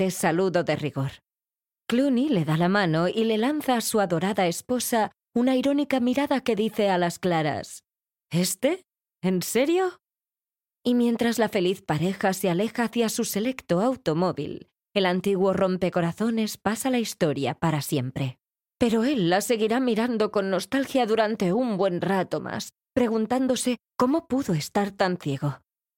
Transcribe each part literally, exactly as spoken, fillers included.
cortés saludo de rigor. Clooney le da la mano y le lanza a su adorada esposa una irónica mirada que dice a las claras: ¿Este? ¿En serio? Y mientras la feliz pareja se aleja hacia su selecto automóvil, el antiguo rompecorazones pasa la historia para siempre. Pero él la seguirá mirando con nostalgia durante un buen rato más, preguntándose cómo pudo estar tan ciego.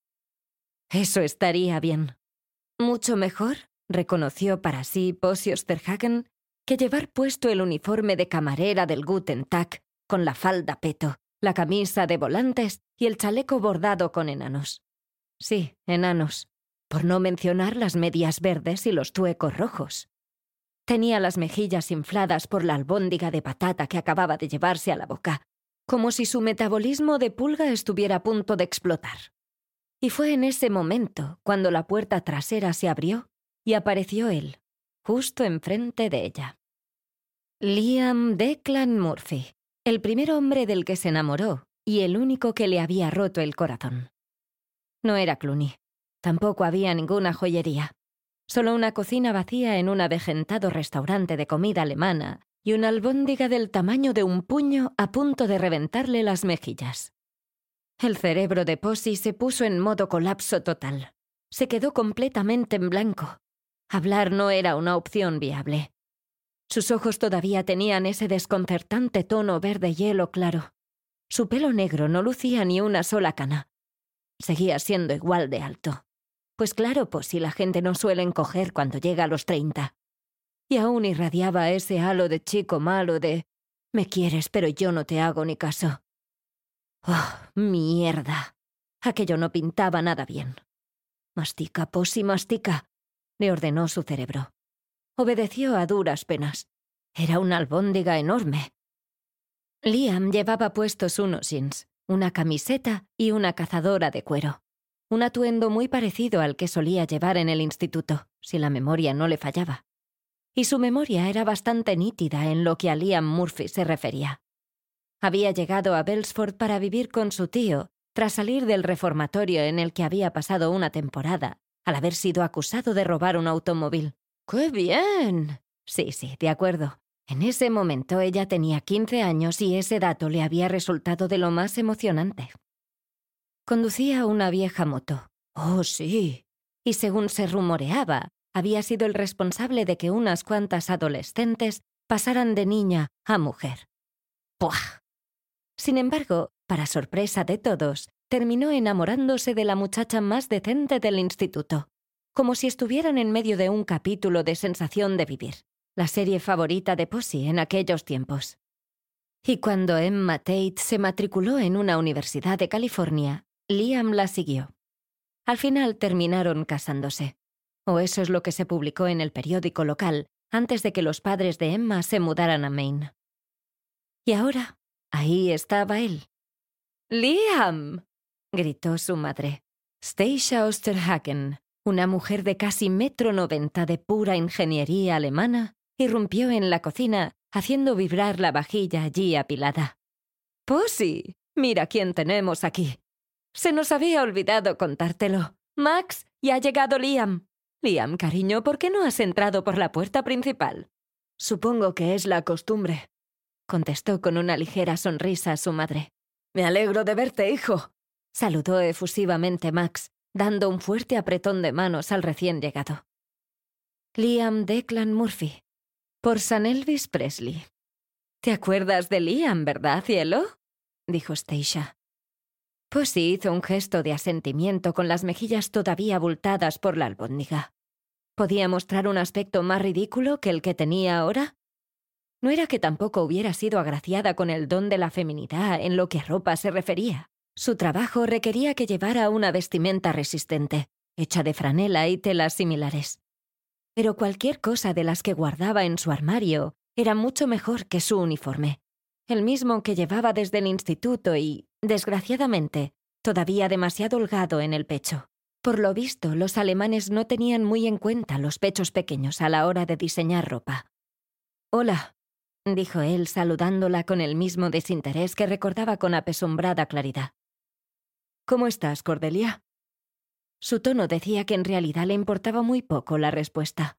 Eso estaría bien. Mucho mejor, reconoció para sí Posy Osterhagen, que llevar puesto el uniforme de camarera del Guten Tag, con la falda peto, la camisa de volantes y el chaleco bordado con enanos. Sí, enanos, por no mencionar las medias verdes y los tuecos rojos. Tenía las mejillas infladas por la albóndiga de patata que acababa de llevarse a la boca, como si su metabolismo de pulga estuviera a punto de explotar. Y fue en ese momento cuando la puerta trasera se abrió y apareció él, justo enfrente de ella. Liam Declan Murphy, el primer hombre del que se enamoró y el único que le había roto el corazón. No era Clooney. Tampoco había ninguna joyería. Solo una cocina vacía en un avejentado restaurante de comida alemana y una albóndiga del tamaño de un puño a punto de reventarle las mejillas. El cerebro de Posy se puso en modo colapso total. Se quedó completamente en blanco. Hablar no era una opción viable. Sus ojos todavía tenían ese desconcertante tono verde hielo claro. Su pelo negro no lucía ni una sola cana. Seguía siendo igual de alto. Pues claro, pues si la gente no suele encoger cuando llega a los treinta. Y aún irradiaba ese halo de chico malo de «me quieres, pero yo no te hago ni caso». ¡Oh, mierda! Aquello no pintaba nada bien. «Mastica, Posy, mastica», le ordenó su cerebro. Obedeció a duras penas. Era una albóndiga enorme. Liam llevaba puestos unos jeans, una camiseta y una cazadora de cuero. Un atuendo muy parecido al que solía llevar en el instituto, si la memoria no le fallaba. Y su memoria era bastante nítida en lo que a Liam Murphy se refería. Había llegado a Belfort para vivir con su tío, tras salir del reformatorio en el que había pasado una temporada, al haber sido acusado de robar un automóvil. ¡Qué bien! Sí, sí, de acuerdo. En ese momento ella tenía quince años y ese dato le había resultado de lo más emocionante. Conducía una vieja moto. ¡Oh, sí! Y según se rumoreaba, había sido el responsable de que unas cuantas adolescentes pasaran de niña a mujer. ¡Puah! Sin embargo, para sorpresa de todos, terminó enamorándose de la muchacha más decente del instituto, como si estuvieran en medio de un capítulo de Sensación de Vivir, la serie favorita de Posy en aquellos tiempos. Y cuando Emma Tate se matriculó en una universidad de California, Liam la siguió. Al final terminaron casándose. O eso es lo que se publicó en el periódico local antes de que los padres de Emma se mudaran a Maine. Y ahora, ahí estaba él. ¡Liam!, gritó su madre. Stacia Osterhagen, una mujer de casi metro noventa de pura ingeniería alemana, irrumpió en la cocina haciendo vibrar la vajilla allí apilada. «Posy, mira quién tenemos aquí. Se nos había olvidado contártelo. Max, ya ha llegado Liam. Liam, cariño, ¿por qué no has entrado por la puerta principal?» «Supongo que es la costumbre», contestó con una ligera sonrisa su madre. «Me alegro de verte, hijo», saludó efusivamente Max, dando un fuerte apretón de manos al recién llegado. Liam Declan Murphy, por San Elvis Presley. «¿Te acuerdas de Liam, verdad, cielo?», dijo Stacia. Posy hizo un gesto de asentimiento con las mejillas todavía abultadas por la albóndiga. ¿Podía mostrar un aspecto más ridículo que el que tenía ahora? No era que tampoco hubiera sido agraciada con el don de la feminidad en lo que a ropa se refería. Su trabajo requería que llevara una vestimenta resistente, hecha de franela y telas similares. Pero cualquier cosa de las que guardaba en su armario era mucho mejor que su uniforme, el mismo que llevaba desde el instituto y, desgraciadamente, todavía demasiado holgado en el pecho. Por lo visto, los alemanes no tenían muy en cuenta los pechos pequeños a la hora de diseñar ropa. «Hola», dijo él saludándola con el mismo desinterés que recordaba con apesumbrada claridad. «¿Cómo estás, Cordelia?». Su tono decía que en realidad le importaba muy poco la respuesta.